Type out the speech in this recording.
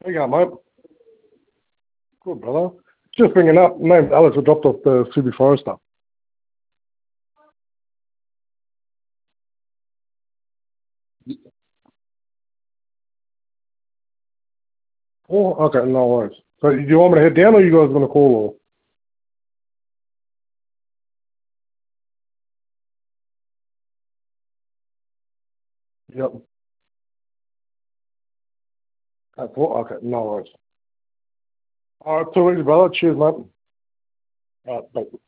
There you go, mate. Good, brother. Just bringing up, name's Alex. I dropped off the Subi Forester. Oh, okay, no worries. So, do you want me to head down, or you guys going to call? Or yep, that's all. Okay, no worries. All right, 2 weeks, brother. Cheers, mate. All right, bye.